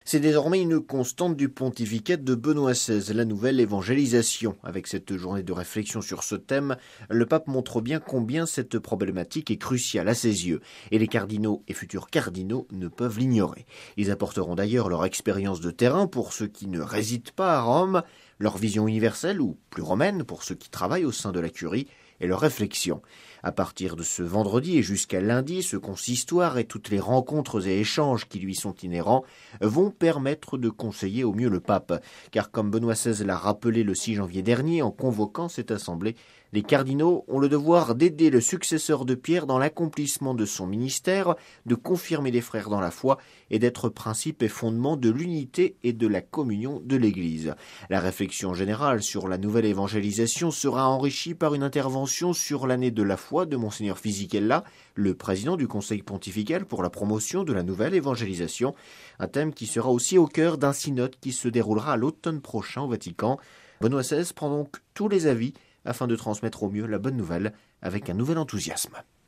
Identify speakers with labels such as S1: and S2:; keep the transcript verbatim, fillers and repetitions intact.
S1: C'est désormais une constante du pontificat de Benoît seize, la nouvelle évangélisation. Avec cette journée de réflexion sur ce thème, le pape montre bien combien cette problématique est cruciale à ses yeux. Et les cardinaux et futurs cardinaux ne peuvent l'ignorer. Ils apporteront d'ailleurs leur expérience de terrain pour ceux qui ne résident pas à Rome, leur vision universelle ou plus romaine pour ceux qui travaillent au sein de la curie, et leurs réflexions. À partir de ce vendredi et jusqu'à lundi, ce consistoire et toutes les rencontres et échanges qui lui sont inhérents vont permettre de conseiller au mieux le pape. Car comme Benoît seize l'a rappelé le six janvier dernier en convoquant cette assemblée, les cardinaux ont le devoir d'aider le successeur de Pierre dans l'accomplissement de son ministère, de confirmer les frères dans la foi et d'être principe et fondement de l'unité et de la communion de l'Église. La réflexion générale sur la nouvelle évangélisation sera enrichie par une intervention sur l'année de la foi de Monseigneur Fisichella, le président du Conseil pontifical pour la promotion de la nouvelle évangélisation, un thème qui sera aussi au cœur d'un synode qui se déroulera à l'automne prochain au Vatican. Benoît seize prend donc tous les avis afin de transmettre au mieux la bonne nouvelle avec un nouvel enthousiasme.